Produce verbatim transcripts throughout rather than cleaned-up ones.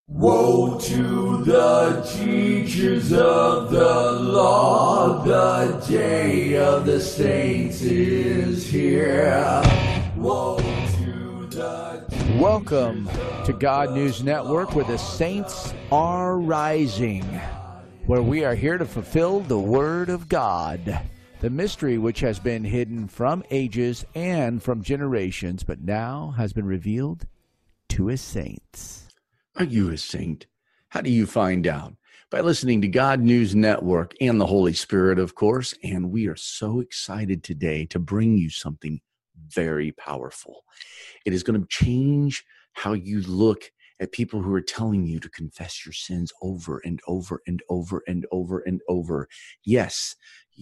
Woe to the teachers of the law, the day of the saints is here. Woe to the teachers. Welcome to God News Network, where the saints are rising, where we are here to fulfill the Word of God, the mystery which has been hidden from ages and from generations, but now has been revealed to His saints. Are you a saint? How do you find out? By listening to God News Network and the Holy Spirit, of course. And we are so excited today to bring you something very powerful. It is going to change how you look at people who are telling you to confess your sins over and over and over and over and over. Yes,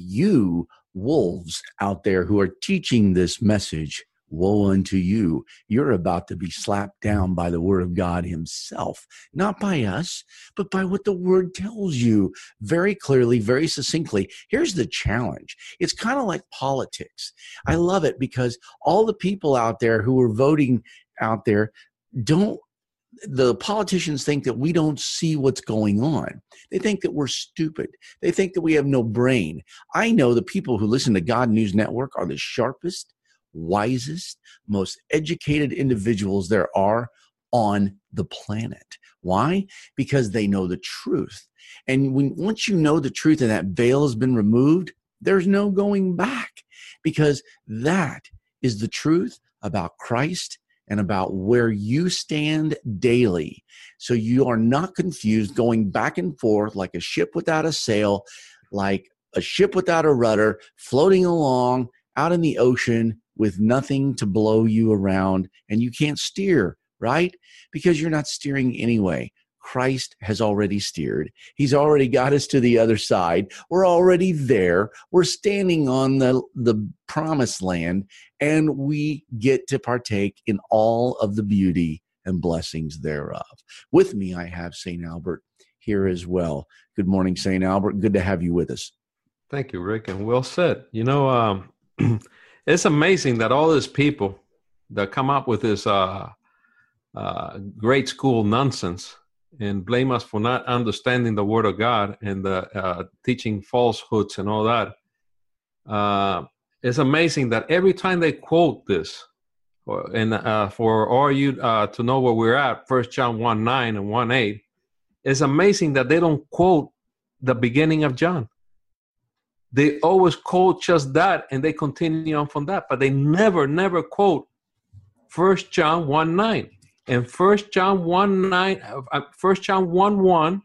you wolves out there who are teaching this message, woe unto you. You're about to be slapped down by the Word of God Himself, not by us, but by what the Word tells you very clearly, very succinctly. Here's the challenge. It's kind of like politics. I love it because all the people out there who are voting out there don't, the politicians think that we don't see what's going on. They think that we're stupid. They think that we have no brain. I know the people who listen to God News Network are the sharpest, wisest, most educated individuals there are on the planet. Why? Because they know the truth. And when once you know the truth and that veil has been removed, there's no going back, because that is the truth about Christ and about where you stand daily. So you are not confused going back and forth like a ship without a sail, like a ship without a rudder, floating along out in the ocean with nothing to blow you around, and you can't steer, right? Because you're not steering anyway. Christ has already steered. He's already got us to the other side. We're already there. We're standing on the, the promised land, and we get to partake in all of the beauty and blessings thereof. With me, I have Saint Albert here as well. Good morning, Saint Albert. Good to have you with us. Thank you, Rick, and well said. You know, um, it's amazing that all these people that come up with this uh, uh, grade school nonsense and blame us for not understanding the Word of God and the, uh, teaching falsehoods and all that. Uh, it's amazing that every time they quote this, or, and uh, for all you uh, to know where we're at, First John one nine and one eight, it's amazing that they don't quote the beginning of John. They always quote just that, and they continue on from that, but they never, never quote First John one nine. And First John one nine, uh, First John one one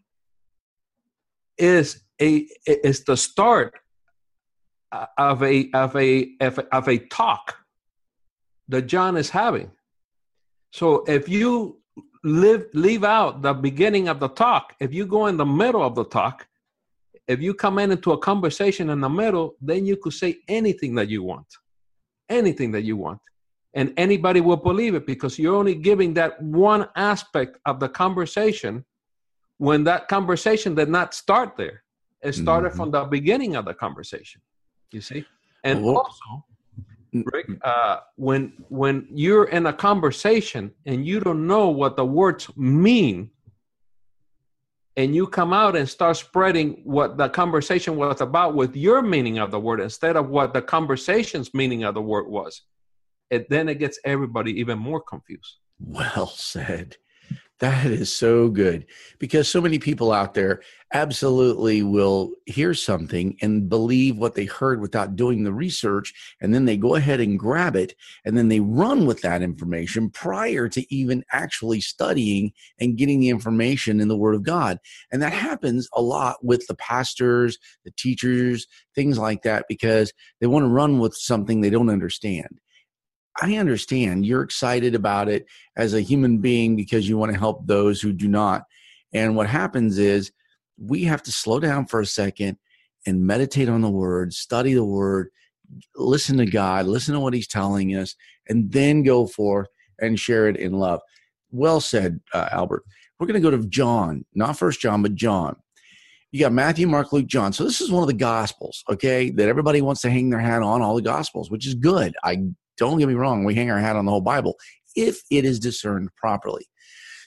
is a is the start of a of a of a, of a talk that John is having. So if you live leave out the beginning of the talk, if you go in the middle of the talk, if you come in into a conversation in the middle, then you could say anything that you want, anything that you want. And anybody will believe it, because you're only giving that one aspect of the conversation when that conversation did not start there. It started mm-hmm. from the beginning of the conversation, you see? And well, also, Rick, uh, when, when you're in a conversation and you don't know what the words mean, and you come out and start spreading what the conversation was about with your meaning of the word instead of what the conversation's meaning of the word was, it, then it gets everybody even more confused. Well said. That is so good, because so many people out there absolutely will hear something and believe what they heard without doing the research, and then they go ahead and grab it, and then they run with that information prior to even actually studying and getting the information in the Word of God. And that happens a lot with the pastors, the teachers, things like that, because they want to run with something they don't understand. I understand you're excited about it as a human being because you want to help those who do not. And what happens is we have to slow down for a second and meditate on the Word, study the Word, listen to God, listen to what He's telling us, and then go forth and share it in love. Well said, uh, Albert. We're going to go to John, not First John, but John. You got Matthew, Mark, Luke, John. So this is one of the Gospels, okay, that everybody wants to hang their hat on, all the Gospels, which is good. I Don't get me wrong, we hang our hat on the whole Bible if it is discerned properly.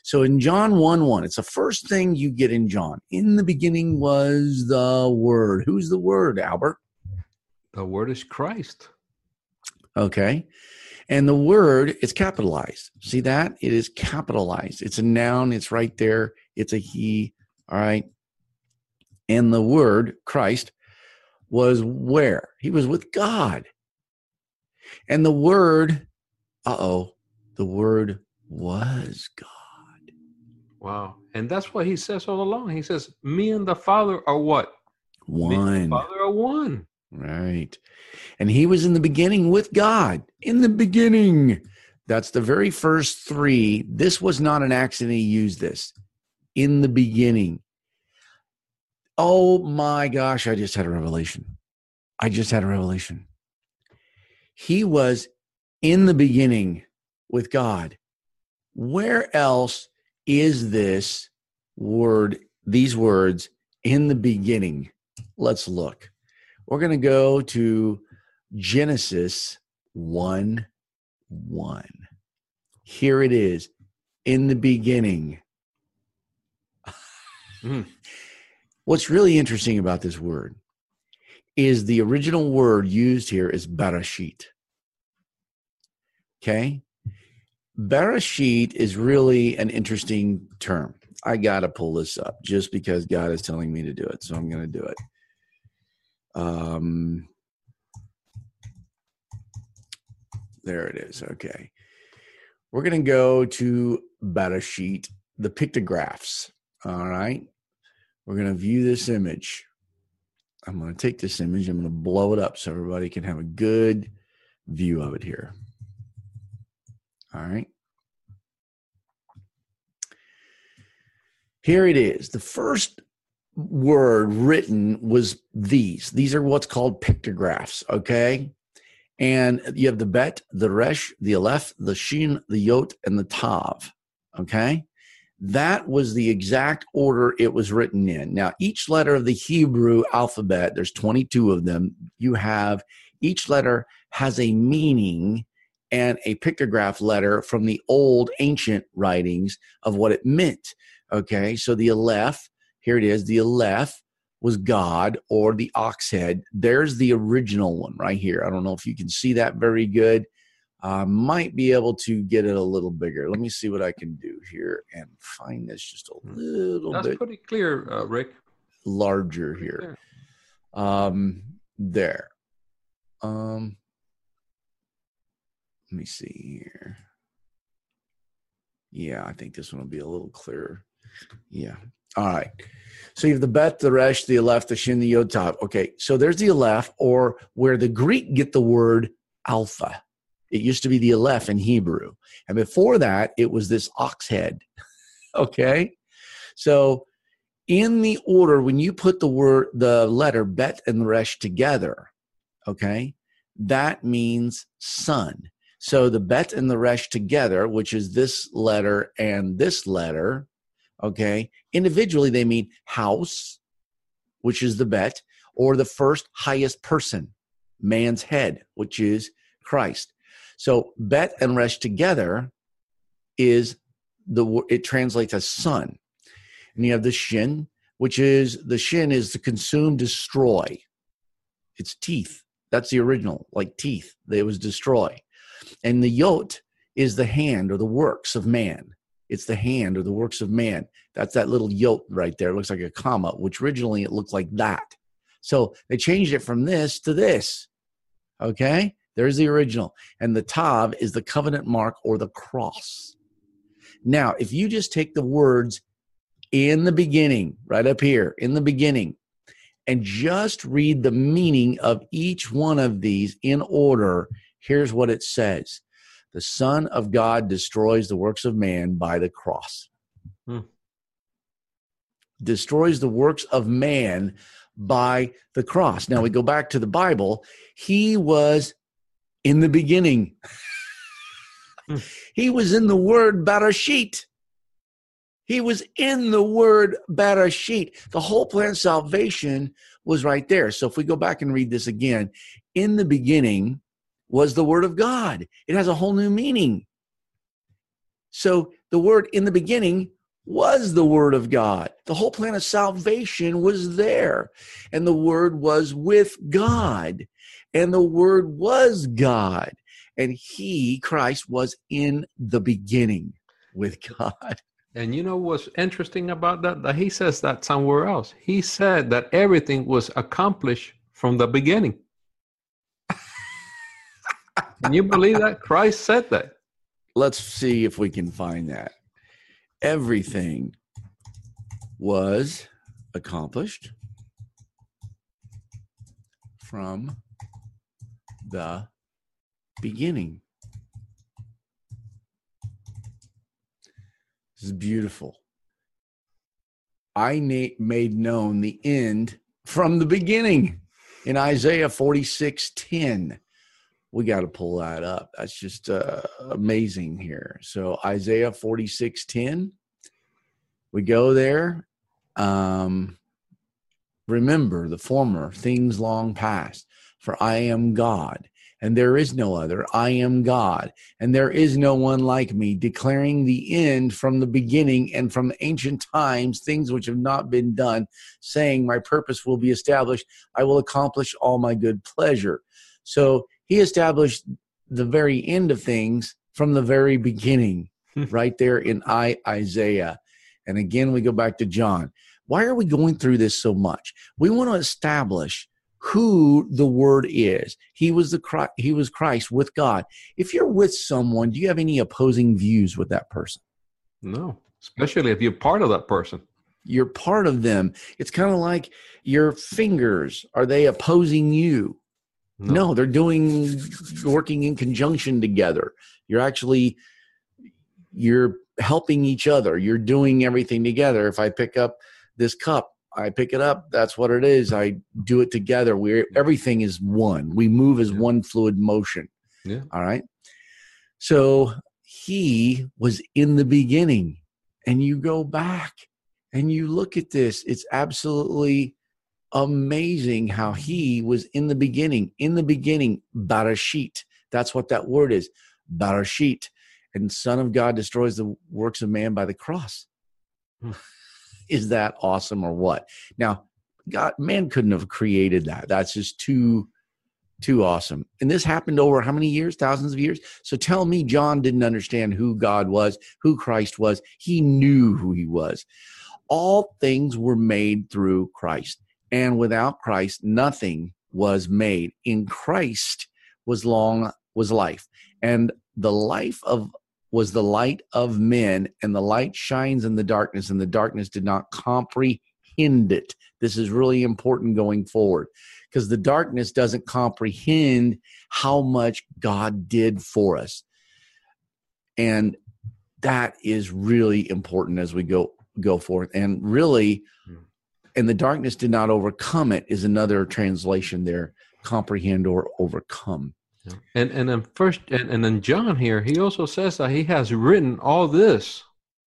So in John one one, it's the first thing you get in John. In the beginning was the Word. Who's the Word, Albert? The Word is Christ. Okay. And the word is capitalized. See that? It is capitalized. It's a noun. It's right there. It's a he. All right. And the word, Christ, was where? He was with God. And the word, uh-oh, the word was God. Wow. And that's what he says all along. He says, me and the Father are what? One. Me and the Father are one. Right. And he was in the beginning with God. In the beginning. That's the very first three. This was not an accident he used this. In the beginning. Oh my gosh, I just had a revelation. I just had a revelation. He was in the beginning with God. Where else is this word, these words, in the beginning? Let's look. We're going to go to Genesis one one. Here it is, in the beginning. Mm. What's really interesting about this word is the original word used here is Bereshit. Okay? Bereshit is really an interesting term. I got to pull this up just because God is telling me to do it, so I'm going to do it. Um, there it is. Okay. We're going to go to Bereshit, the pictographs. All right. We're going to view this image. I'm going to take this image. I'm going to blow it up so everybody can have a good view of it here. All right. Here it is. The first word written was these. These are what's called pictographs, okay? And you have the bet, the resh, the aleph, the shin, the yot, and the tav, okay? That was the exact order it was written in. Now, each letter of the Hebrew alphabet, there's twenty-two of them, you have, each letter has a meaning and a pictograph letter from the old ancient writings of what it meant, okay? So the aleph, here it is, the aleph was God, or the ox head. There's the original one right here. I don't know if you can see that very good. I uh, might be able to get it a little bigger. Let me see what I can do here and find this just a little That's bit. pretty clear, uh, Rick. Larger here. Um, there. Um, let me see here. Yeah, I think this one will be a little clearer. Yeah. All right. So you have the bet, the resh, the aleph, the shin, the yod, tav. Okay. So there's the aleph, or where the Greek get the word alpha. It used to be the aleph in Hebrew. And before that, it was this ox head. Okay. So in the order, when you put the word, the letter bet and the resh together, okay, that means son. So the bet and the resh together, which is this letter and this letter, okay, individually they mean house, which is the bet, or the first highest person, man's head, which is Christ. So bet and resh together is the, it translates as son. And you have the shin, which is, the shin is to consume, destroy. It's teeth. That's the original, like teeth. It was destroy. And the yot is the hand or the works of man. It's the hand or the works of man. That's that little yot right there. It looks like a comma, which originally it looked like that. So they changed it from this to this. Okay? There's the original. And the tav is the covenant mark or the cross. Now, if you just take the words in the beginning, right up here, in the beginning, and just read the meaning of each one of these in order, here's what it says. The Son of God destroys the works of man by the cross. Hmm. Destroys the works of man by the cross. Now we go back to the Bible. He was in the beginning. Hmm. He was in the word Bereshit. He was in the word Bereshit. The whole plan of salvation was right there. So if we go back and read this again, in the beginning was the word of God. It has a whole new meaning. So The Word in the beginning was the Word of God. The whole plan of salvation was there. And the Word was with God. And the Word was God. And he, Christ, was in the beginning with God. And you know what's interesting about that? That he says that somewhere else. He said that everything was accomplished from the beginning. Can you believe that? Christ said that. Let's see if we can find that. Everything was accomplished from the beginning. This is beautiful. I na- made known the end from the beginning in Isaiah forty-six ten. We got to pull that up. That's just uh, amazing here. So Isaiah forty-six ten, we go there. Um, Remember the former things long past, for I am God, and there is no other. I am God, and there is no one like me, declaring the end from the beginning and from ancient times, things which have not been done, saying, my purpose will be established. I will accomplish all my good pleasure. So he established the very end of things from the very beginning, right there in I, Isaiah. And again, we go back to John. Why are we going through this so much? We want to establish who the Word is. He was the Christ, he was Christ with God. If you're with someone, do you have any opposing views with that person? No, especially if you're part of that person. You're part of them. It's kind of like your fingers. Are they opposing you? No. no, they're doing, working in conjunction together. You're actually, you're helping each other. You're doing everything together. If I pick up this cup, I pick it up. That's what it is. I do it together. We're everything is one. We move as yeah. one fluid motion. Yeah. All right. So he was in the beginning, and you go back and you look at this. It's absolutely amazing how he was in the beginning. In the beginning, Barashit. That's what that word is. Barashit. And Son of God destroys the works of man by the cross. Hmm. Is that awesome or what? Now, God, man couldn't have created that. That's just too, too awesome. And this happened over how many years? Thousands of years? So tell me John didn't understand who God was, who Christ was. He knew who he was. All things were made through Christ. And without Christ, nothing was made. In Christ was long, was life. And the life of was the light of men, and the light shines in the darkness, and the darkness did not comprehend it. This is really important going forward, because the darkness doesn't comprehend how much God did for us. And that is really important as we go go forth. And really, and the darkness did not overcome it is another translation there, comprehend or overcome. And and then first and, and then John here, he also says that he has written all this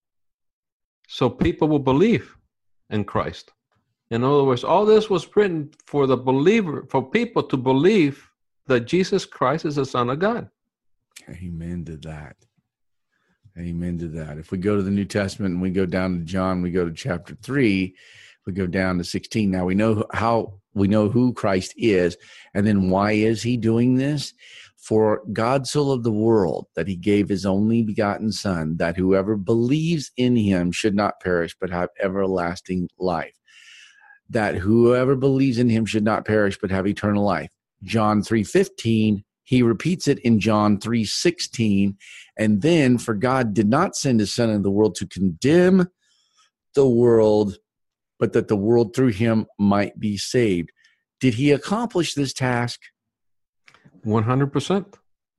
so people will believe in Christ. In other words, all this was written for the believer, for people to believe that Jesus Christ is the Son of God. Amen to that. Amen to that. If we go to the New Testament and we go down to John, we go to chapter three, we go down to sixteen. Now we know how we know who Christ is, and then why is he doing this? For God so loved the world that he gave his only begotten Son, that whoever believes in him should not perish but have everlasting life. That whoever believes in him should not perish but have eternal life. John three fifteen, he repeats it in John three sixteen, and then for God did not send his Son into the world to condemn the world, but that the world through him might be saved. Did he accomplish this task? one hundred percent.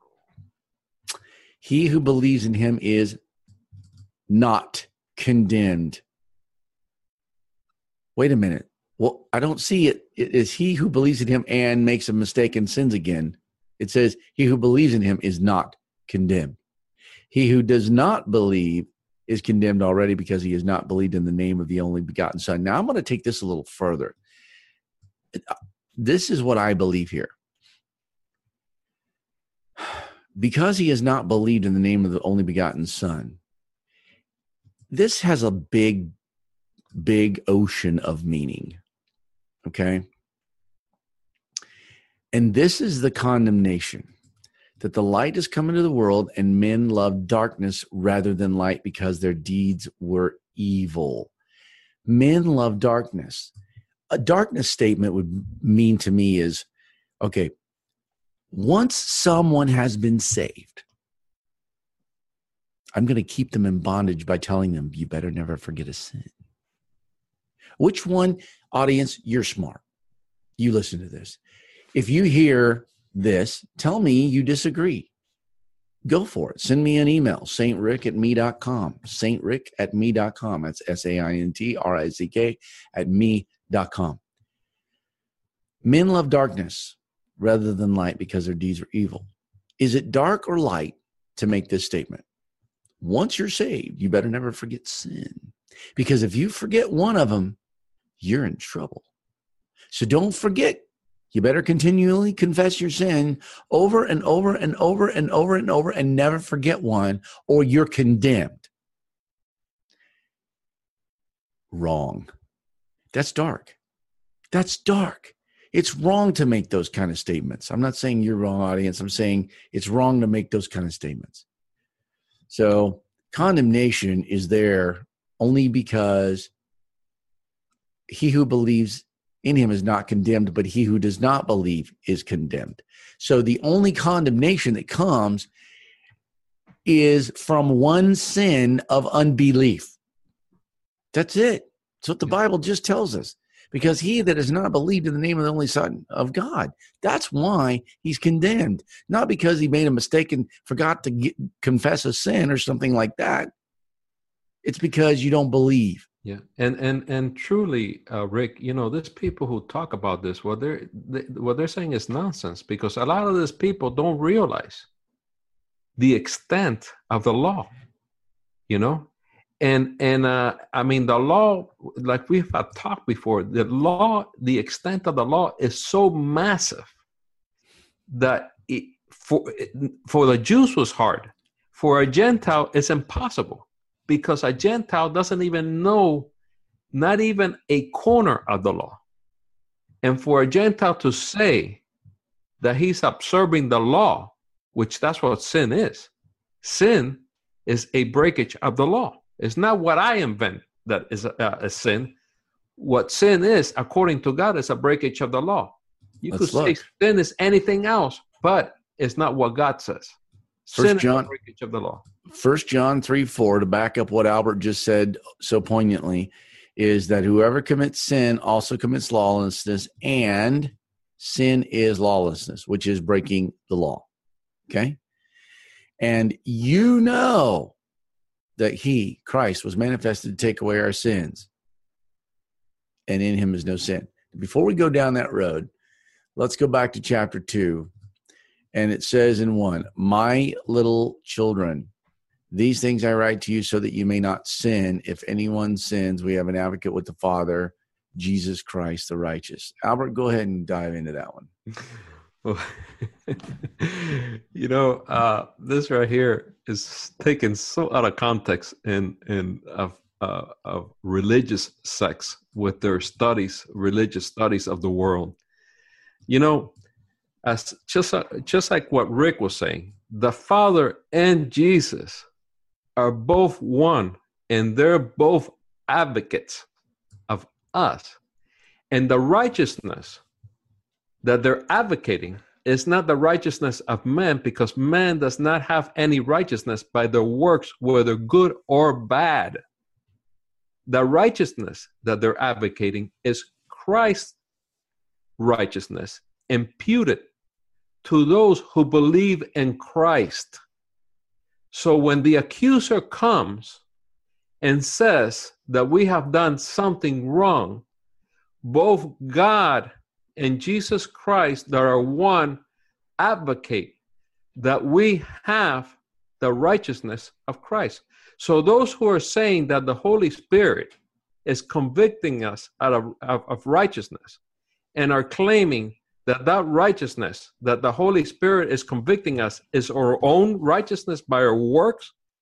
He who believes in him is not condemned. Wait a minute. Well, I don't see it. It is he who believes in him and makes a mistake and sins again. It says he who believes in him is not condemned. He who does not believe is condemned already because he has not believed in the name of the only begotten Son. Now I'm going to take this a little further. This is what I believe here. Because he has not believed in the name of the only begotten Son, this has a big, big ocean of meaning. Okay. And this is the condemnation, that the light has come into the world and men love darkness rather than light because their deeds were evil. Men love darkness. A darkness statement would mean to me is, okay, once someone has been saved, I'm going to keep them in bondage by telling them, you better never forget a sin. Which one, audience, you're smart. You listen to this. If you hear this, tell me you disagree. Go for it. Send me an email, saint rick at me dot com, saint rick at me dot com. That's S A I N T R I C K at me dot com. Men love darkness rather than light because their deeds are evil. Is it dark or light to make this statement? Once you're saved, you better never forget sin. Because if you forget one of them, you're in trouble. So don't forget. You better continually confess your sin over and over and over and over and over and never forget one, or you're condemned. Wrong. That's dark. That's dark. It's wrong to make those kind of statements. I'm not saying you're wrong, audience. I'm saying it's wrong to make those kind of statements. So condemnation is there only because he who believes in him is not condemned, but he who does not believe is condemned. So the only condemnation that comes is from one sin of unbelief. That's it. That's what the Bible just tells us. Because he that has not believed in the name of the only Son of God, that's why he's condemned. Not because he made a mistake and forgot to get, confess a sin or something like that. It's because you don't believe. Yeah, and and and truly, uh, Rick, you know, there's people who talk about this. What they're they, what they're saying is nonsense, because a lot of these people don't realize the extent of the law. You know, and and uh, I mean, the law, like we've talked before, the law, the extent of the law is so massive that it, for for the Jews was hard. For a Gentile, it's impossible. Because a Gentile doesn't even know, not even a corner of the law. And for a Gentile to say that he's observing the law, which that's what sin is. Sin is a breakage of the law. It's not what I invent that is a, a sin. What sin is, according to God, is a breakage of the law. You Let's could look. say sin is anything else, but it's not what God says. First Sin John, is a breakage of the law. First John three four, to back up what Albert just said so poignantly, is that whoever commits sin also commits lawlessness, and sin is lawlessness, which is breaking the law. Okay? And you know that he, Christ, was manifested to take away our sins, and in him is no sin. Before we go down that road, let's go back to chapter two. And it says in one, my little children, these things I write to you so that you may not sin. If anyone sins, we have an advocate with the Father, Jesus Christ the righteous. Albert, go ahead and dive into that one. Well, you know, uh, this right here is taken so out of context in in of uh, of religious sects with their studies, religious studies of the world. You know, as just uh, just like what Rick was saying, the Father and Jesus are both one, and they're both advocates of us. And the righteousness that they're advocating is not the righteousness of man, because man does not have any righteousness by their works, whether good or bad. The righteousness that they're advocating is Christ's righteousness imputed to those who believe in Christ. So when the accuser comes and says that we have done something wrong, both God and Jesus Christ, that are one, advocate that we have the righteousness of Christ. So those who are saying that the Holy Spirit is convicting us out of, of, of righteousness, and are claiming that that righteousness that the Holy Spirit is convicting us is our own righteousness by our works,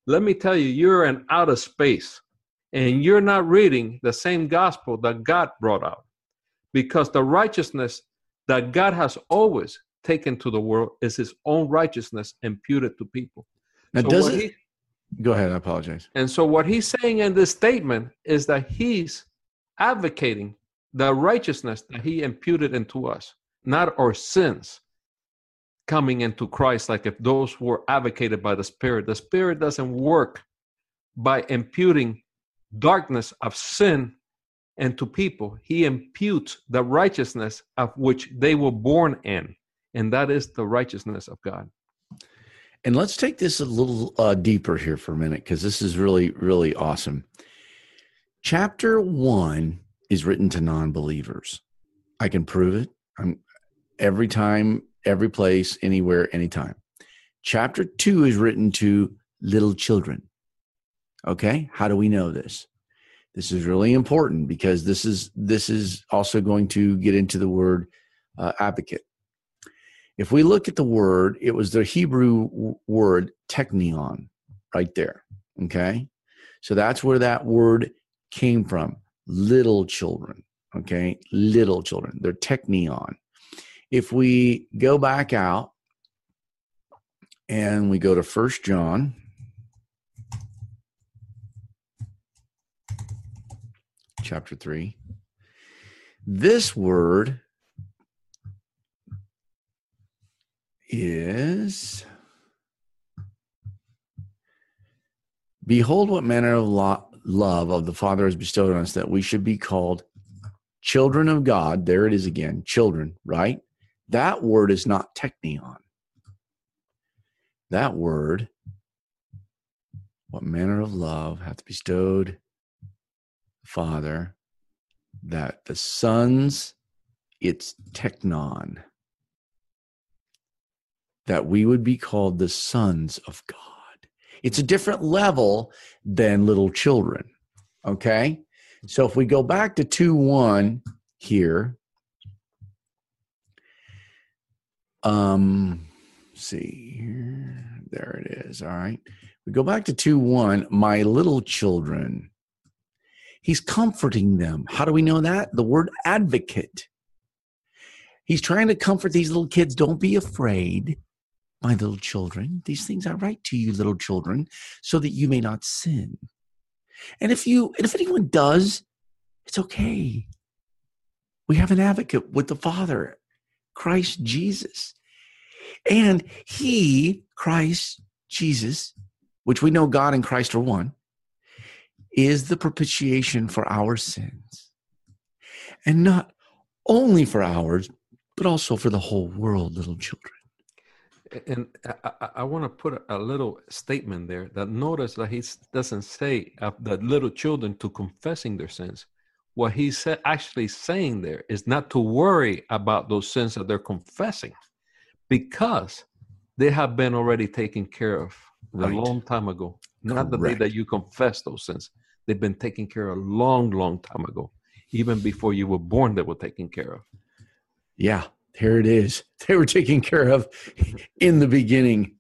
let me tell you, you're in outer space and you're not reading the same gospel that God brought out, because the righteousness that God has always taken to the world is his own righteousness imputed to people. Now, so does what it? he, Go ahead. I apologize. and so what he's saying in this statement is that he's advocating the righteousness that he imputed into us, not our sins coming into Christ, like if those were advocated by the Spirit. The Spirit doesn't work by imputing darkness of sin into people. He imputes the righteousness of which they were born in, and that is the righteousness of God. And let's take this a little uh, deeper here for a minute, because this is really, really awesome. Chapter one is written to non-believers. I can prove it. I'm every time, every place, anywhere, anytime. Chapter two is written to little children. Okay, how do we know this? This is really important, because this is this is also going to get into the word uh, advocate. If we look at the word, it was the Hebrew w- word teknion right there. Okay, so that's where that word came from. Little children. Okay, little children. They're teknion. If we go back out and we go to First John, chapter three, this word is, behold what manner of lo- love of the Father has bestowed on us, that we should be called children of God. There it is again, children, right? That word is not teknion. That word, what manner of love hath bestowed the Father, that the sons, it's teknon, that we would be called the sons of God. It's a different level than little children, okay? So if we go back to two one here, um, see here, there it is, all right. We go back to two one, my little children. He's comforting them. How do we know that? The word advocate. He's trying to comfort these little kids. Don't be afraid, my little children. These things I write to you, little children, so that you may not sin. And if you, and if anyone does, it's okay. We have an advocate with the Father, Christ Jesus. And he, Christ Jesus, which we know God and Christ are one, is the propitiation for our sins. And not only for ours, but also for the whole world, little children. And I, I, I want to put a, a little statement there that notice that he doesn't say of the little children to confessing their sins. What he's sa- actually saying there is not to worry about those sins that they're confessing, because they have been already taken care of Right. a long time ago. Not the day Correct. that you confess those sins. They've been taken care of a long, long time ago. Even before you were born, they were taken care of. Yeah, here it is. They were taken care of in the beginning.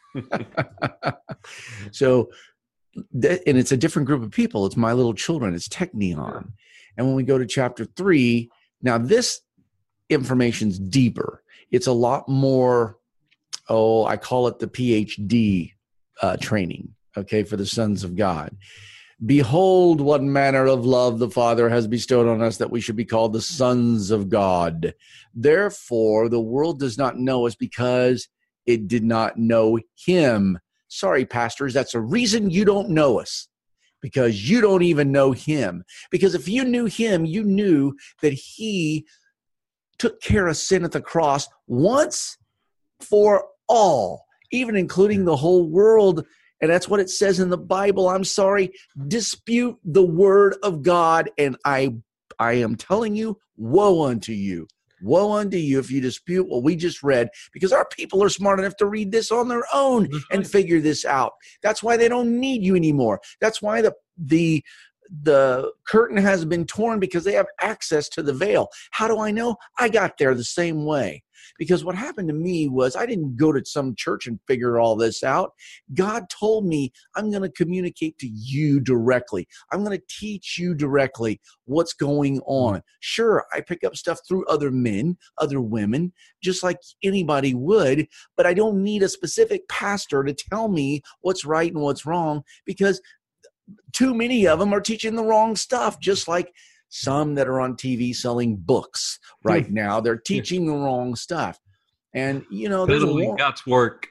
So, that, and it's a different group of people. It's my little children. It's teknion. Yeah. And when we go to chapter three, now this information's deeper. It's a lot more, oh, I call it the P H D uh, training, okay, for the sons of God. Behold, what manner of love the Father has bestowed on us, that we should be called the sons of God. Therefore, the world does not know us, because it did not know him. Sorry, pastors, that's a reason you don't know us, because you don't even know him. Because if you knew him, you knew that he took care of sin at the cross once for all, even including the whole world. And that's what it says in the Bible. I'm sorry, dispute the word of God. And I, I am telling you, woe unto you. Woe unto you if you dispute what we just read, because our people are smart enough to read this on their own and figure this out. That's why they don't need you anymore. That's why the, the, the curtain has been torn, because they have access to the veil. How do I know? I got there the same way. Because what happened to me was I didn't go to some church and figure all this out. God told me, I'm going to communicate to you directly. I'm going to teach you directly what's going on. Sure, I pick up stuff through other men, other women, just like anybody would, but I don't need a specific pastor to tell me what's right and what's wrong, because too many of them are teaching the wrong stuff, just like some that are on T V selling books right hmm. now. They're teaching the wrong stuff. And, you know, there's Totally a war- God's work.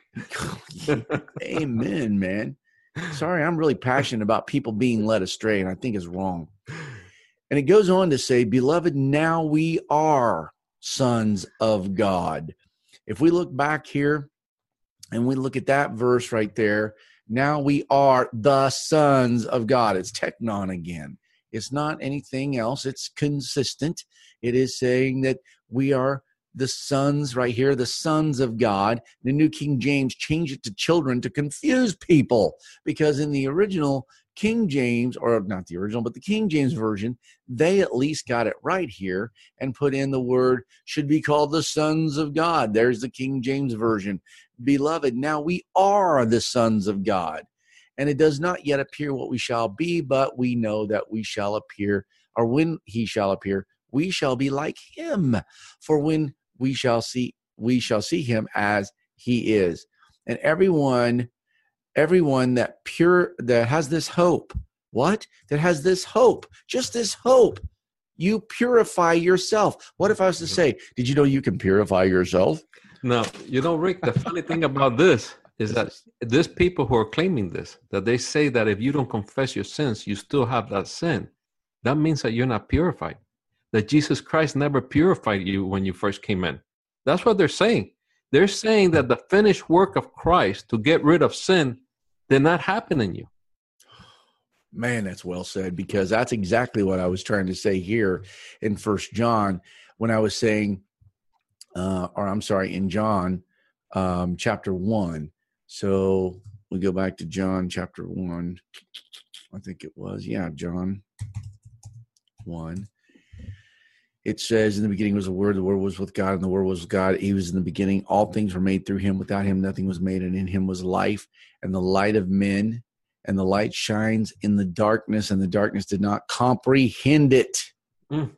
Amen, man. Sorry, I'm really passionate about people being led astray, and I think it's wrong. And it goes on to say, beloved, now we are sons of God. If we look back here and we look at that verse right there, now we are the sons of God. It's teknon again. It's not anything else. It's consistent. It is saying that we are the sons right here, the sons of God. The New King James changed it to children to confuse people, because in the original King James, or not the original, but the King James Version, they at least got it right here and put in the word should be called the sons of God. There's the King James Version. Beloved, now we are the sons of God. And it does not yet appear what we shall be, but we know that we shall appear, or when he shall appear, we shall be like him. For when we shall see, we shall see him as he is. And everyone, everyone that pure, that has this hope, what? That has this hope, just this hope. You purify yourself. What if I was to say, did you know you can purify yourself? No, you know, Rick, the funny thing about this is that there's people who are claiming this, that they say that if you don't confess your sins, you still have that sin. That means that you're not purified, that Jesus Christ never purified you when you first came in. That's what they're saying. They're saying that the finished work of Christ to get rid of sin did not happen in you. Man, that's well said, because that's exactly what I was trying to say here in First John when I was saying, uh, or I'm sorry, in John um, chapter one. So we go back to John chapter one. I think it was. Yeah, John one. It says, in the beginning was the Word, the Word was with God, and the Word was with God. He was in the beginning. All things were made through him. Without him, nothing was made, and in him was life, and the light of men. And the light shines in the darkness, and the darkness did not comprehend it. Mm.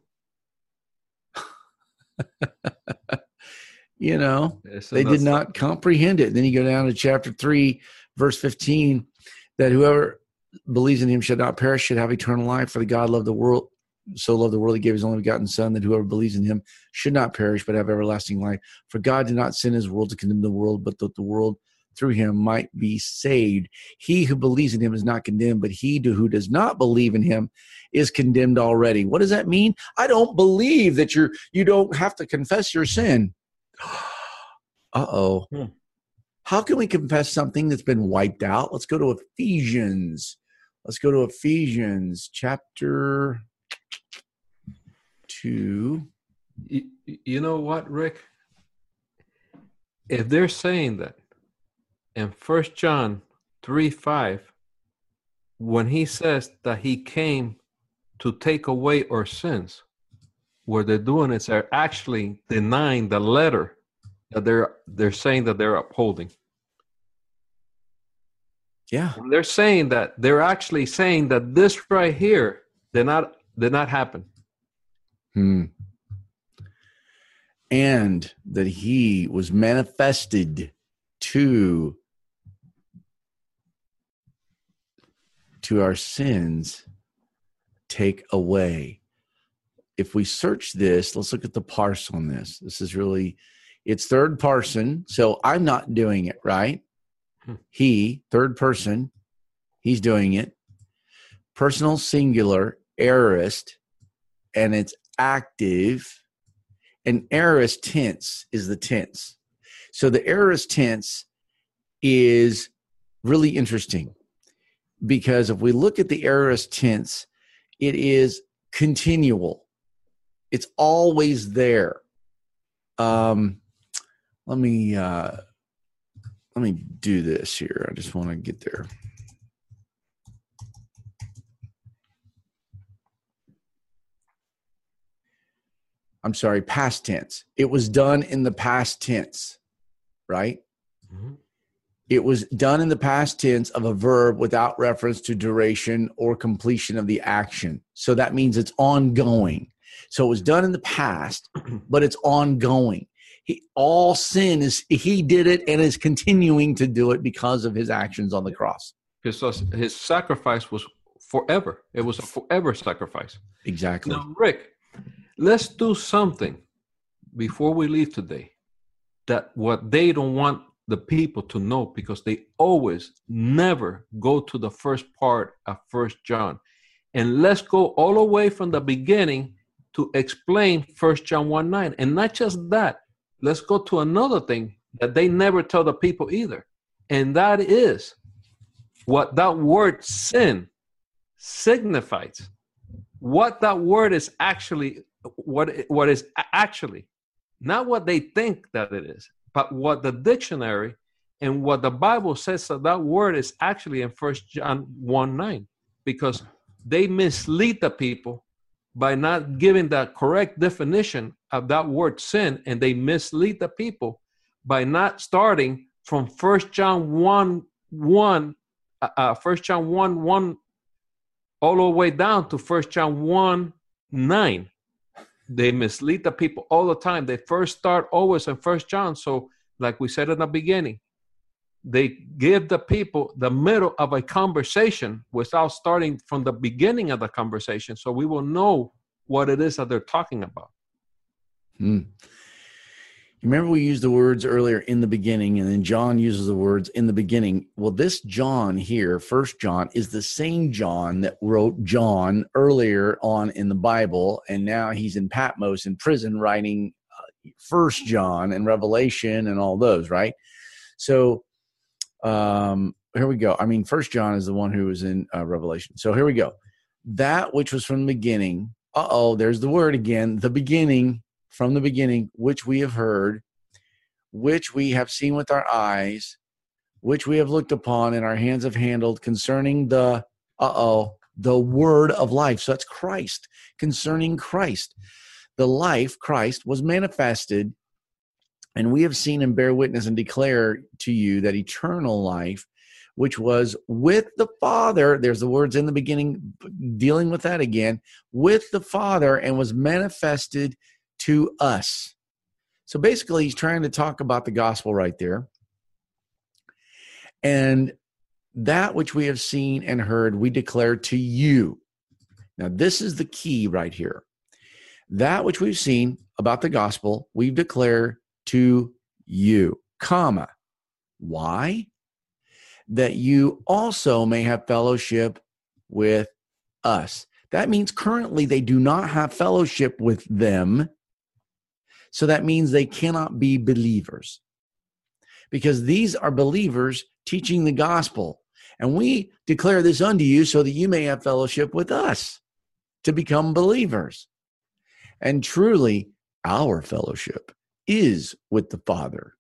You know, they did not comprehend it. Then you go down to chapter three, verse fifteen, that whoever believes in him should not perish, should have eternal life. For the God loved the world, so loved the world, he gave his only begotten Son, that whoever believes in him should not perish, but have everlasting life. For God did not send his world to condemn the world, but that the world through him might be saved. He who believes in him is not condemned, but he who does not believe in him is condemned already. What does that mean? I don't believe that you're, you don't have to confess your sin. Uh-oh. Hmm. How can we confess something that's been wiped out? Let's go to Ephesians. Let's go to Ephesians chapter two. You, you know what, Rick? If they're saying that in First John three five, when he says that he came to take away our sins, what they're doing is they're actually denying the letter that they're they're saying that they're upholding. Yeah. And they're saying that they're actually saying that this right here did not did not happen. Hmm. And that he was manifested to to our sins take away. If we search this, let's look at the parse on this. This is really, it's third person, so I'm not doing it, right? Hmm. He, third person, he's doing it. Personal singular, aorist, and it's active. And aorist tense is the tense. So the aorist tense is really interesting, because if we look at the aorist tense, it is continual. It's always there. Um, let me uh, let me do this here. I just want to get there. I'm sorry, past tense. It was done in the past tense, right? Mm-hmm. It was done in the past tense of a verb without reference to duration or completion of the action. So that means it's ongoing. So it was done in the past, but it's ongoing. He, all sin is, he did it and is continuing to do it because of his actions on the cross. His, his sacrifice was forever. It was a forever sacrifice. Exactly. Now, Rick, let's do something before we leave today that what they don't want the people to know, because they always never go to the first part of First John. And let's go all the way from the beginning to explain First John one nine. And not just that, let's go to another thing that they never tell the people either. And that is what that word sin signifies. What that word is actually, what, what is actually, not what they think that it is, but what the dictionary and what the Bible says that that word is actually in First John one nine, because they mislead the people by not giving the correct definition of that word sin, and they mislead the people by not starting from First John one one, uh, First John one one, all the way down to First John one nine. They mislead the people all the time. They first start always in First John. So, like we said in the beginning, they give the people the middle of a conversation without starting from the beginning of the conversation, so we will know what it is that they're talking about. Hmm. Remember we used the words earlier, in the beginning, and then John uses the words in the beginning. Well, this John here, First John, is the same John that wrote John earlier on in the Bible, and now he's in Patmos in prison writing uh, First John and Revelation and all those, right? So um, here we go. I mean, First John is the one who was in uh, Revelation. So here we go. That which was from the beginning. Uh-oh, there's the word again. The beginning. From the beginning, which we have heard, which we have seen with our eyes, which we have looked upon and our hands have handled, concerning the, uh-oh, the word of life. So that's Christ, concerning Christ. The life, Christ, was manifested, and we have seen and bear witness and declare to you that eternal life, which was with the Father, there's the words in the beginning, dealing with that again, with the Father, and was manifested to us. So basically, he's trying to talk about the gospel right there. And that which we have seen and heard, we declare to you. Now, this is the key right here. That which we've seen about the gospel, we've declared to you, comma. Why? That you also may have fellowship with us. That means currently they do not have fellowship with them. So that means they cannot be believers, because these are believers teaching the gospel. And we declare this unto you so that you may have fellowship with us to become believers. And truly, our fellowship is with the Father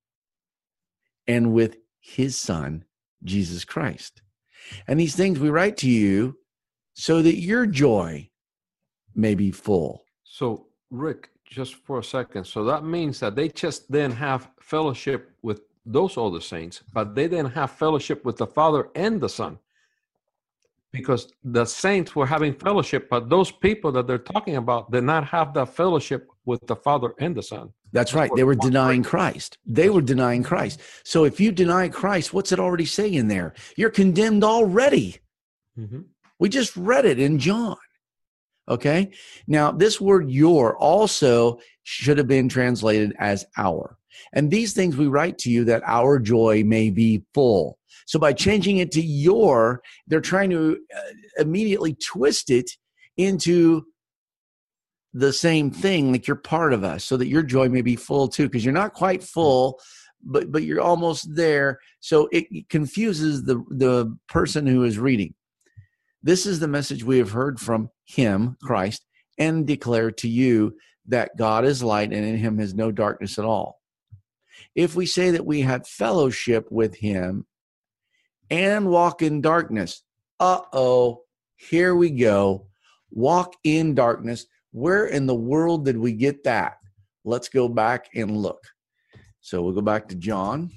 and with his Son, Jesus Christ. And these things we write to you so that your joy may be full. So, Rick, just for a second. So that means that they just didn't have fellowship with those older saints, but they didn't have fellowship with the Father and the Son, because the saints were having fellowship, but those people that they're talking about did not have that fellowship with the Father and the Son. That's right. They were denying Christ. They were denying Christ. So if you deny Christ, what's it already saying there? You're condemned already. Mm-hmm. We just read it in John. Okay. Now, this word your also should have been translated as our. And these things we write to you that our joy may be full. So by changing it to your, they're trying to uh, immediately twist it into the same thing, like you're part of us, so that your joy may be full too, because you're not quite full, but but you're almost there. So it confuses the, the person who is reading. This is the message we have heard from him, Christ, and declare to you that God is light and in him is no darkness at all. If we say that we have fellowship with him and walk in darkness, uh-oh, here we go. Walk in darkness. Where in the world did we get that? Let's go back and look. So we'll go back to John.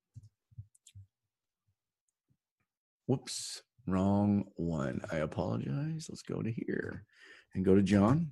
Whoops, wrong one. I apologize. Let's go to here and go to John.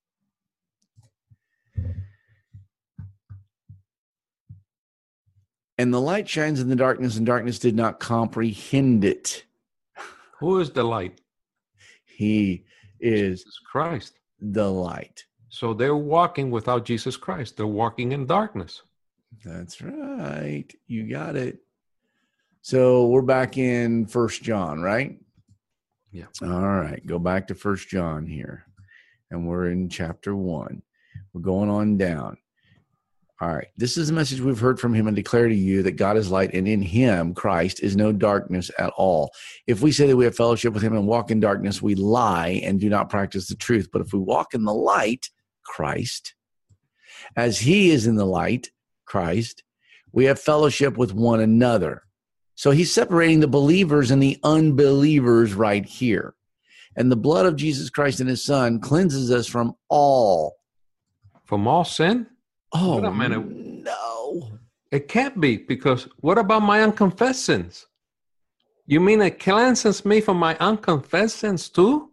And the light shines in the darkness, and darkness did not comprehend it. Who is the light? He is Jesus Christ. The light. So they're walking without Jesus Christ. They're walking in darkness. That's right. You got it. So we're back in First John, right? Yeah. All right. Go back to First John here. And we're in chapter one. We're going on down. All right. This is the message we've heard from him and declare to you that God is light, and in him, Christ, is no darkness at all. If we say that we have fellowship with him and walk in darkness, we lie and do not practice the truth. But if we walk in the light, Christ, as he is in the light, Christ, we have fellowship with one another. So he's separating the believers and the unbelievers right here. And the blood of Jesus Christ and his son cleanses us from all. From all sin? Oh, Wait a minute. No. It can't be, because what about my unconfessed sins? You mean it cleanses me from my unconfessed sins too?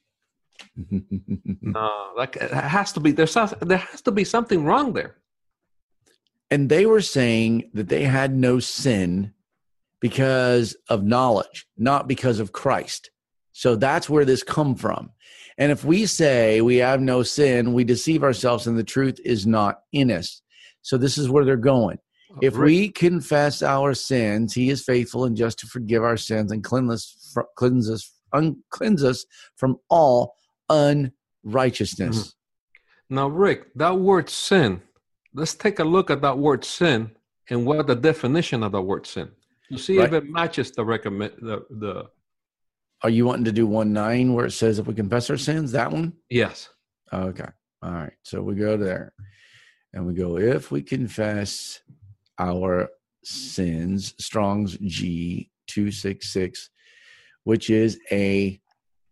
No, like it has to be. There's there has to be something wrong there. And they were saying that they had no sin because of knowledge, not because of Christ. So that's where this come from. And if we say we have no sin, we deceive ourselves and the truth is not in us. So this is where they're going. If we confess our sins, he is faithful and just to forgive our sins and cleanse us, cleanse us, un, cleanse us from all unrighteousness. Mm-hmm. Now, Rick, that word sin, let's take a look at that word sin and what the definition of the word sin. You see right. if it matches the recommend the the. Are you wanting to do one nine where it says if we confess our sins? That one? Yes. Okay. All right. So we go there and we go, if we confess our sins, Strong's G two sixty-six, which is a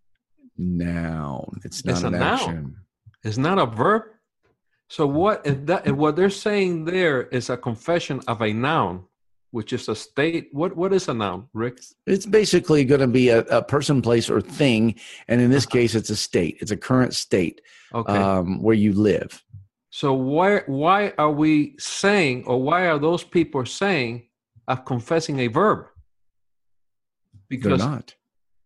noun. It's not it's an a action. Noun. It's not a verb. So what if that if what they're saying there is a confession of a noun, which is a state. What what is a noun, Rick? It's basically going to be a, a person, place, or thing. And in this uh-huh. case, it's a state. It's a current state okay. um, where you live. So why why are we saying, or why are those people saying of confessing a verb? Because they're not.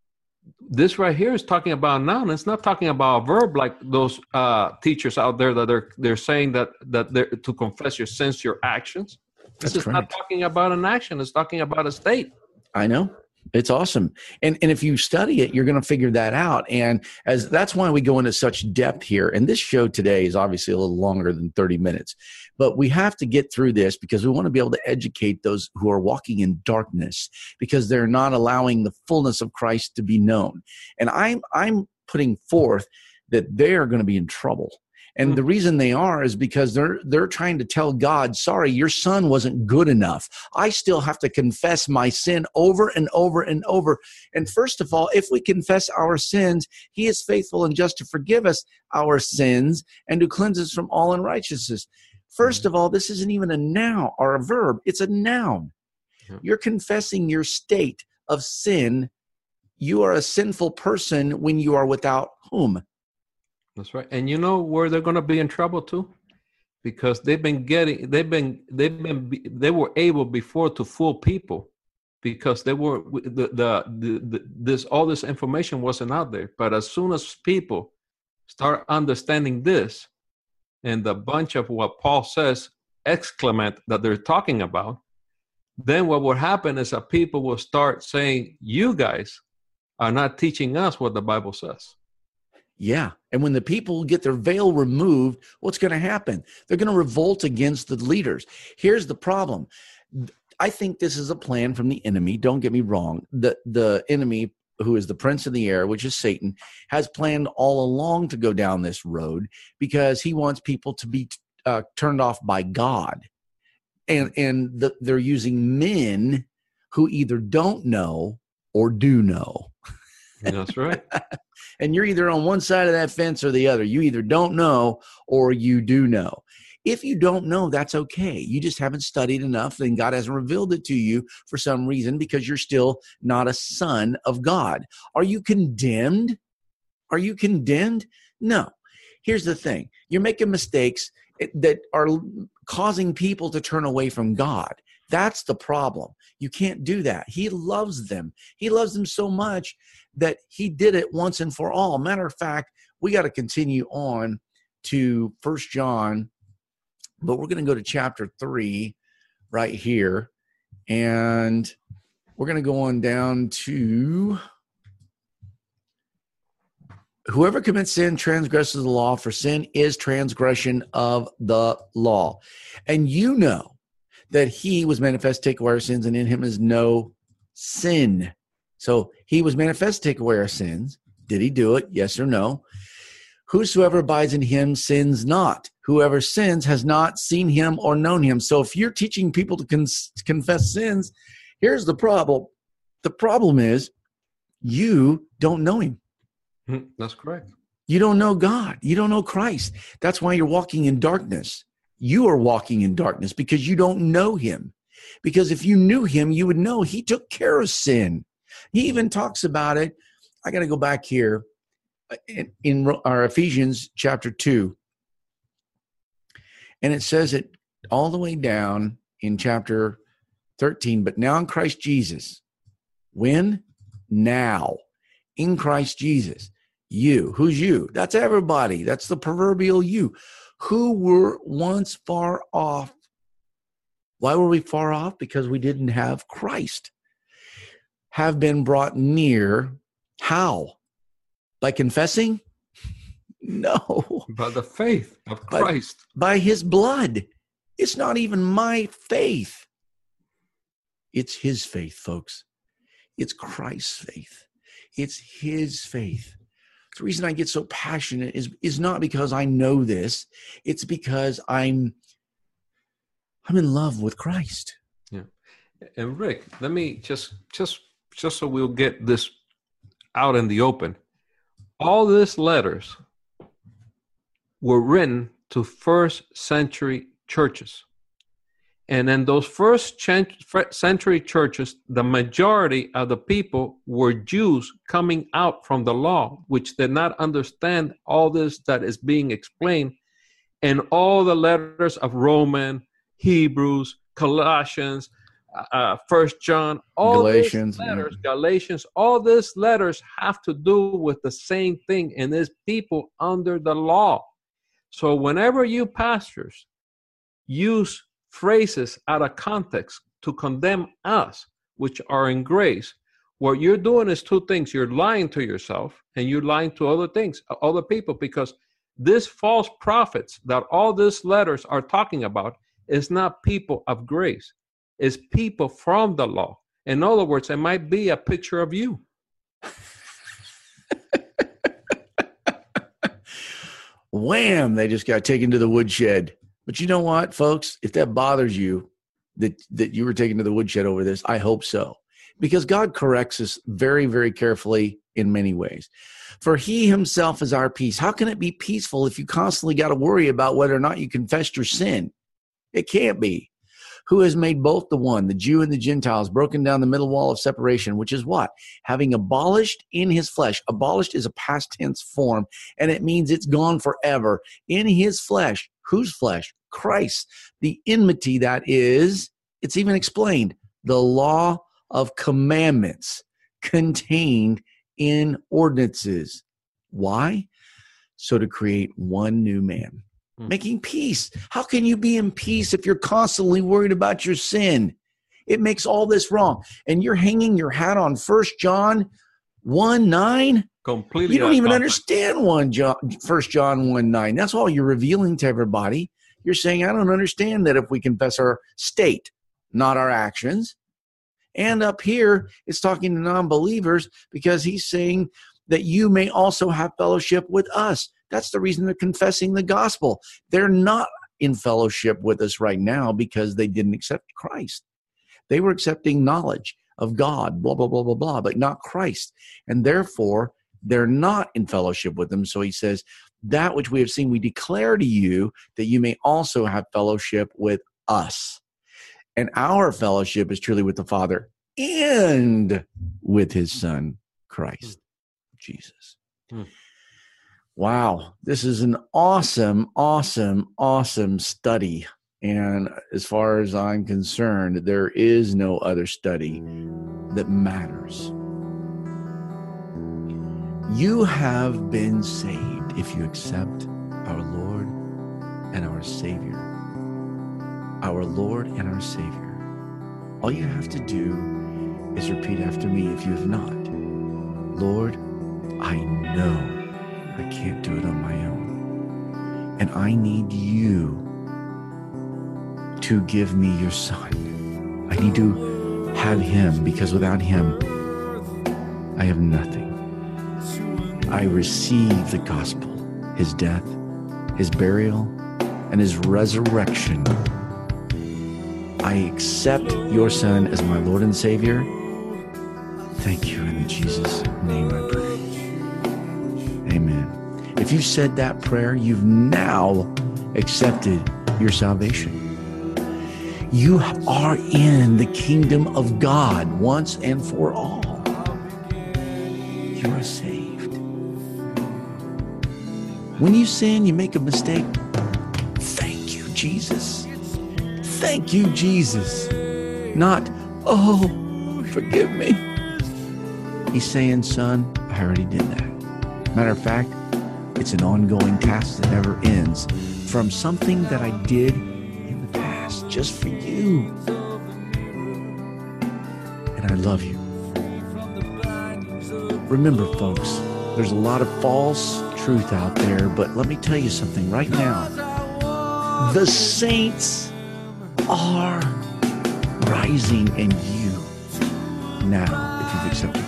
This right here is talking about a noun. It's not talking about a verb like those uh, teachers out there that are they're saying that that they're to confess your sins, your actions. This That's is correct. not talking about an action. It's talking about a state. I know. It's awesome. And and if you study it, you're going to figure that out. And as that's why we go into such depth here. And this show today is obviously a little longer than thirty minutes. But we have to get through this because we want to be able to educate those who are walking in darkness because they're not allowing the fullness of Christ to be known. And I'm I'm putting forth that they are going to be in trouble. And the reason they are is because they're they're trying to tell God, sorry, your son wasn't good enough. I still have to confess my sin over and over and over. And first of all, if we confess our sins, he is faithful and just to forgive us our sins and to cleanse us from all unrighteousness. First of all, this isn't even a noun or a verb. It's a noun. You're confessing your state of sin. You are a sinful person when you are without whom? That's right. And you know where they're going to be in trouble too? Because they've been getting, they've been, they've been, they were able before to fool people because they were, the, the, the, the this, all this information wasn't out there. But as soon as people start understanding this and the bunch of what Paul says, excrement that they're talking about, then what will happen is that people will start saying, you guys are not teaching us what the Bible says. Yeah. And when the people get their veil removed, what's going to happen? They're going to revolt against the leaders. Here's the problem. I think this is a plan from the enemy. Don't get me wrong. The, the enemy, who is the prince of the air, which is Satan, has planned all along to go down this road because he wants people to be uh, turned off by God. And, and the, they're using men who either don't know or do know. That's right. And you're either on one side of that fence or the other. You either don't know or you do know. If you don't know, that's okay. You just haven't studied enough, and God hasn't revealed it to you for some reason because you're still not a son of God. Are you condemned? Are you condemned? No. Here's the thing. You're making mistakes that are causing people to turn away from God. That's the problem. You can't do that. He loves them. He loves them so much that he did it once and for all. Matter of fact, we got to continue on to First John, but we're going to go to chapter three right here. And we're going to go on down to whoever commits sin transgresses the law, for sin is transgression of the law. And you know that he was manifest to take away our sins, and in him is no sin. So he was manifest to take away our sins. Did he do it? Yes or no? Whosoever abides in him sins not. Whoever sins has not seen him or known him. So if you're teaching people to con- confess sins, here's the problem. The problem is you don't know him. That's correct. You don't know God. You don't know Christ. That's why you're walking in darkness. You are walking in darkness because you don't know him. Because if you knew him, you would know he took care of sin. He even talks about it. I got to go back here in, in our Ephesians chapter two. And it says it all the way down in chapter thirteen. But now in Christ Jesus. When? Now. In Christ Jesus. You. Who's you? That's everybody. That's the proverbial you. Who were once far off. Why were we far off? Because we didn't have Christ. Have been brought near. How? By confessing? No. By the faith of Christ. By, by his blood. It's not even my faith. It's his faith, folks. It's Christ's faith. It's his faith. The reason I get so passionate is, is not because I know this. It's because I'm I'm in love with Christ. Yeah. And Rick, let me just just just so we'll get this out in the open. All these letters were written to first century churches. And in those first century churches, the majority of the people were Jews coming out from the law, which did not understand all this that is being explained. And all the letters of Romans, Hebrews, Colossians, uh, First John, all Galatians, these letters, yeah. Galatians, all these letters have to do with the same thing, and it's people under the law. So whenever you pastors use phrases out of context to condemn us, which are in grace, what you're doing is two things. You're lying to yourself and you're lying to other things, other people, because these false prophets that all these letters are talking about is not people of grace. It's people from the law. In other words, it might be a picture of you. Wham! They just got taken to the woodshed. But you know what, folks? If that bothers you, that, that you were taken to the woodshed over this, I hope so. Because God corrects us very, very carefully in many ways. For he himself is our peace. How can it be peaceful if you constantly got to worry about whether or not you confessed your sin? It can't be. Who has made both the one, the Jew and the Gentiles, broken down the middle wall of separation, which is what? Having abolished in his flesh. Abolished is a past tense form, and it means it's gone forever. In his flesh. Whose flesh? Christ. The enmity that is, it's even explained, the law of commandments contained in ordinances. Why? So to create one new man. Hmm. Making peace. How can you be in peace if you're constantly worried about your sin? It makes all this wrong. And you're hanging your hat on First John one nine? Completely. You don't even understand one John, First John one nine. That's all you're revealing to everybody. You're saying, I don't understand that if we confess our state, not our actions. And up here, it's talking to non-believers because he's saying that you may also have fellowship with us. That's the reason they're confessing the gospel. They're not in fellowship with us right now because they didn't accept Christ. They were accepting knowledge. of God, blah, blah, blah, blah, blah, but not Christ. And therefore, they're not in fellowship with him. So he says, that which we have seen, we declare to you that you may also have fellowship with us. And our fellowship is truly with the Father and with his Son, Christ, Jesus. Hmm. Wow. This is an awesome, awesome, awesome study. And as far as I'm concerned, there is no other study that matters. You have been saved if you accept our Lord and our Savior. Our Lord and our Savior. All you have to do is repeat after me if you have not. Lord, I know I can't do it on my own. And I need you to give me your Son. I need to have him, because without him, I have nothing. I receive the gospel, his death, his burial, and his resurrection. I accept your Son as my Lord and Savior. Thank you. In Jesus' name I pray. Amen. If you said that prayer, you've now accepted your salvation. You are in the kingdom of God once and for all. You are saved. When you sin, you make a mistake. Thank you, Jesus. Thank you, Jesus. Not, oh, forgive me. He's saying, son, I already did that. Matter of fact, it's an ongoing task that never ends from something that I did in the past just for you. And I love you. Remember, folks, there's a lot of false truth out there, but let me tell you something right now. The saints are rising in you now if you've accepted